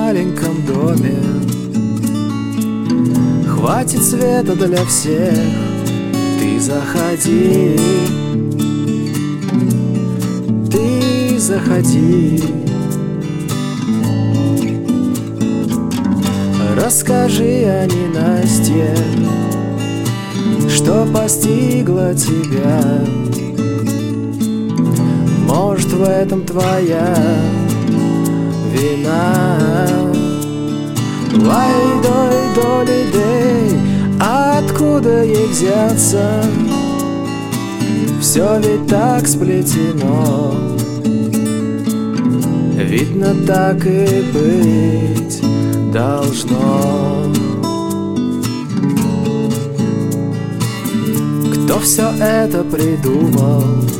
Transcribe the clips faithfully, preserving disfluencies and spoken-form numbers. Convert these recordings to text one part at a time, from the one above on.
маленьком доме. Хватит света для всех, ты заходи, ты заходи. Расскажи о ненастье, что постигло тебя. Может, в этом твоя вина. Why дой доли дей, откуда ей взяться? Все ведь так сплетено, видно, так и быть должно. Кто все это придумал?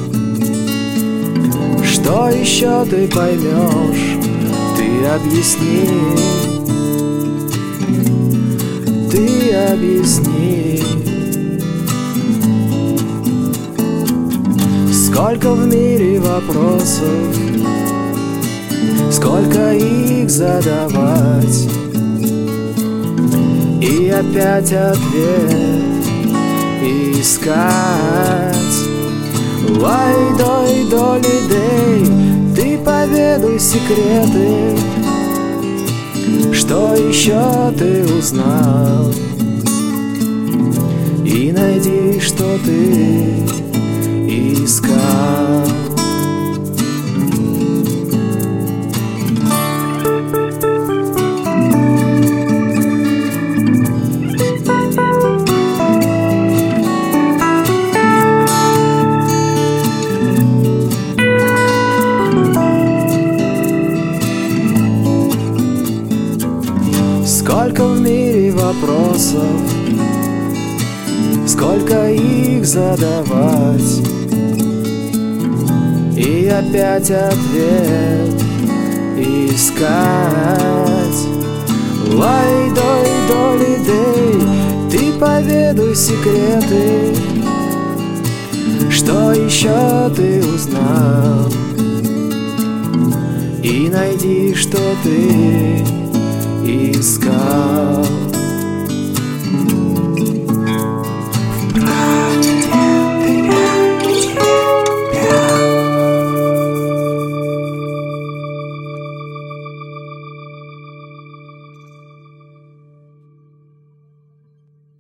Что еще ты поймешь? Ты объясни, ты объясни. Сколько в мире вопросов, сколько их задавать, и опять ответ искать. Why дой доли дей, ты поведай секреты, что еще ты узнал, и найди, что ты искал. Сколько в мире вопросов, сколько их задавать, и опять ответ искать. Why дой доли дей, ты поведай секреты, что еще ты узнал, и найди, что ты искал.